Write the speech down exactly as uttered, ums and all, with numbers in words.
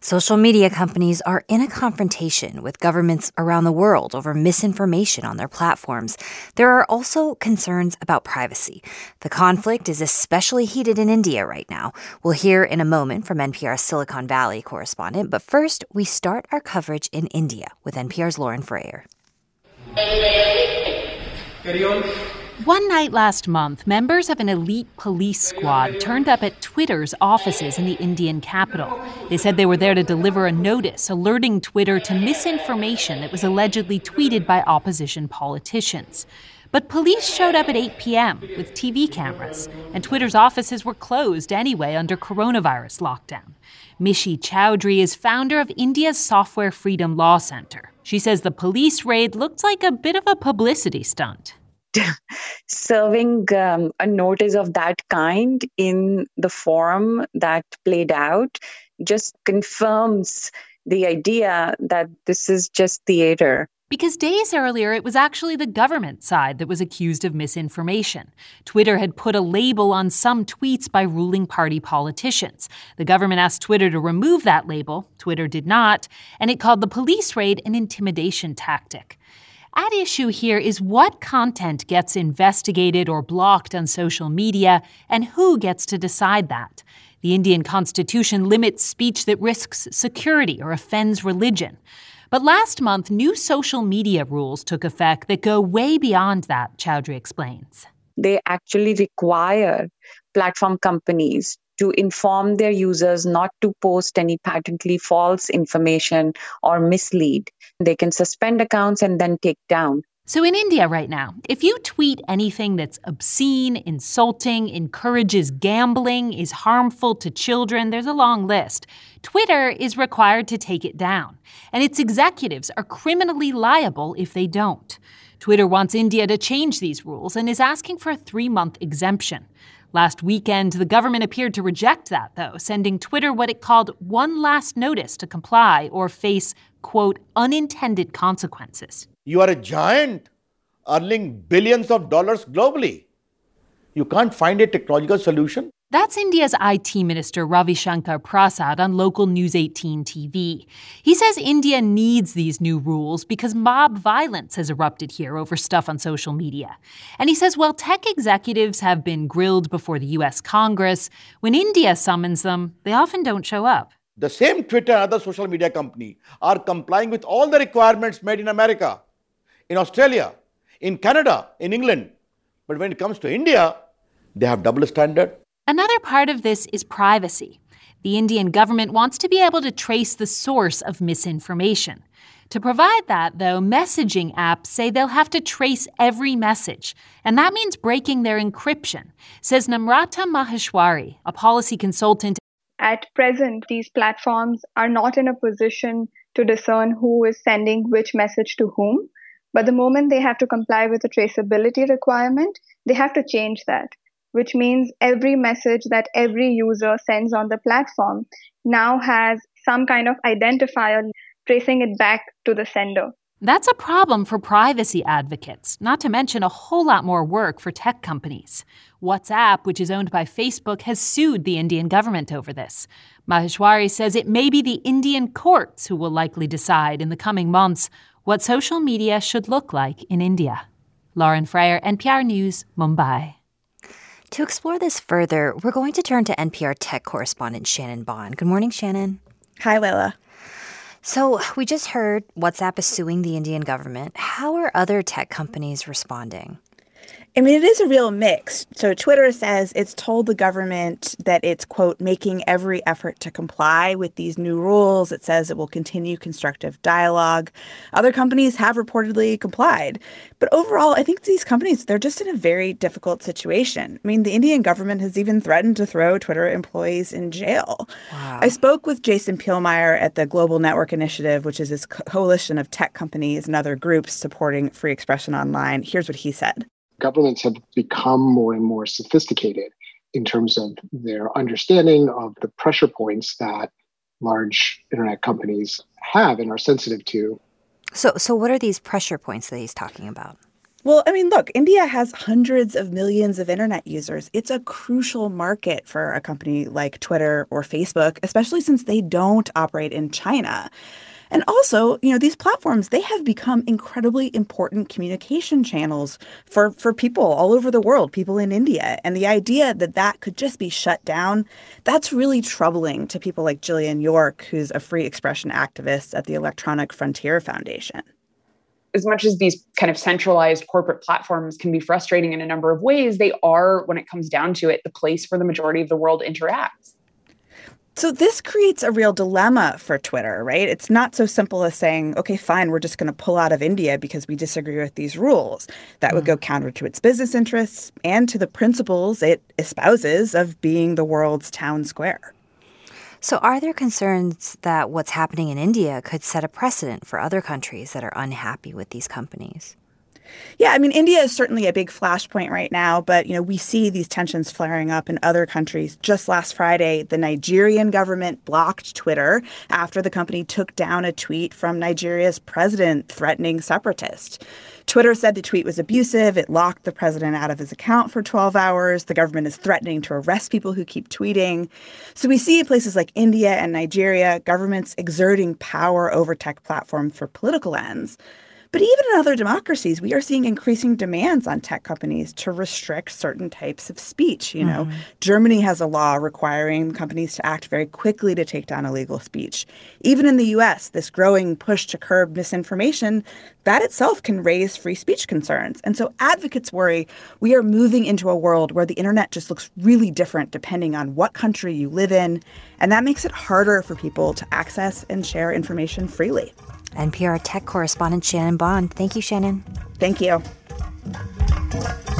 Social media companies are in a confrontation with governments around the world over misinformation on their platforms. There are also concerns about privacy. The conflict is especially heated in India right now. We'll hear in a moment from N P R's Silicon Valley correspondent, but first, we start our coverage in India with N P R's Lauren Frayer. Carry on. One night last month, members of an elite police squad turned up at Twitter's offices in the Indian capital. They said they were there to deliver a notice alerting Twitter to misinformation that was allegedly tweeted by opposition politicians. But police showed up at eight p.m. with T V cameras, and Twitter's offices were closed anyway under coronavirus lockdown. Mishi Chowdhury is founder of India's Software Freedom Law Center. She says the police raid looked like a bit of a publicity stunt. Serving um, a notice of that kind in the forum that played out just confirms the idea that this is just theater. Because days earlier, it was actually the government side that was accused of misinformation. Twitter had put a label on some tweets by ruling party politicians. The government asked Twitter to remove that label. Twitter did not, and it called the police raid an intimidation tactic. At issue here is what content gets investigated or blocked on social media and who gets to decide that. The Indian constitution limits speech that risks security or offends religion. But last month, new social media rules took effect that go way beyond that, Chowdhury explains. They actually require platform companies to inform their users not to post any patently false information or mislead. They can suspend accounts and then take down. So in India right now, if you tweet anything that's obscene, insulting, encourages gambling, is harmful to children, there's a long list. Twitter is required to take it down, and its executives are criminally liable if they don't. Twitter wants India to change these rules and is asking for a three-month exemption. Last weekend, the government appeared to reject that, though, sending Twitter what it called one last notice to comply or face, quote, unintended consequences. You are a giant earning billions of dollars globally. You can't find a technological solution? That's India's I T Minister Ravi Shankar Prasad on local News eighteen T V. He says India needs these new rules because mob violence has erupted here over stuff on social media. And he says while tech executives have been grilled before the U S Congress, when India summons them, they often don't show up. The same Twitter and other social media company are complying with all the requirements made in America, in Australia, in Canada, in England. But when it comes to India, they have double standard. Another part of this is privacy. The Indian government wants to be able to trace the source of misinformation. To provide that, though, messaging apps say they'll have to trace every message, and that means breaking their encryption, says Namrata Maheshwari, a policy consultant. At present, these platforms are not in a position to discern who is sending which message to whom, but the moment they have to comply with a traceability requirement, they have to change that, which means every message that every user sends on the platform now has some kind of identifier tracing it back to the sender. That's a problem for privacy advocates, not to mention a whole lot more work for tech companies. WhatsApp, which is owned by Facebook, has sued the Indian government over this. Maheshwari says it may be the Indian courts who will likely decide in the coming months what social media should look like in India. Lauren Frayer, N P R News, Mumbai. To explore this further, we're going to turn to N P R tech correspondent Shannon Bond. Good morning, Shannon. Hi, Leila. So we just heard WhatsApp is suing the Indian government. How are other tech companies responding? I mean, it is a real mix. So Twitter says it's told the government that it's, quote, making every effort to comply with these new rules. It says it will continue constructive dialogue. Other companies have reportedly complied. But overall, I think these companies, they're just in a very difficult situation. I mean, the Indian government has even threatened to throw Twitter employees in jail. Wow. I spoke with Jason Pielmeyer at the Global Network Initiative, which is this coalition of tech companies and other groups supporting free expression online. Here's what he said. Governments have become more and more sophisticated in terms of their understanding of the pressure points that large internet companies have and are sensitive to. So, so what are these pressure points that he's talking about? Well, I mean, look, India has hundreds of millions of internet users. It's a crucial market for a company like Twitter or Facebook, especially since they don't operate in China. And also, you know, these platforms, they have become incredibly important communication channels for, for people all over the world, people in India. And the idea that that could just be shut down, that's really troubling to people like Jillian York, who's a free expression activist at the Electronic Frontier Foundation. As much as these kind of centralized corporate platforms can be frustrating in a number of ways, they are, when it comes down to it, the place where the majority of the world interacts. So this creates a real dilemma for Twitter, right? It's not so simple as saying, okay, fine, we're just going to pull out of India because we disagree with these rules. That would go counter to its business interests and to the principles it espouses of being the world's town square. So are there concerns that what's happening in India could set a precedent for other countries that are unhappy with these companies? Yeah, I mean, India is certainly a big flashpoint right now, but, you know, we see these tensions flaring up in other countries. Just last Friday, the Nigerian government blocked Twitter after the company took down a tweet from Nigeria's president threatening separatists. Twitter said the tweet was abusive. It locked the president out of his account for twelve hours. The government is threatening to arrest people who keep tweeting. So we see places like India and Nigeria, governments exerting power over tech platforms for political ends. But even in other democracies, we are seeing increasing demands on tech companies to restrict certain types of speech. You know, mm-hmm. Germany has a law requiring companies to act very quickly to take down illegal speech. Even in the U S, this growing push to curb misinformation, that itself can raise free speech concerns. And so advocates worry we are moving into a world where the internet just looks really different depending on what country you live in. And that makes it harder for people to access and share information freely. N P R tech correspondent Shannon Bond. Thank you, Shannon. Thank you.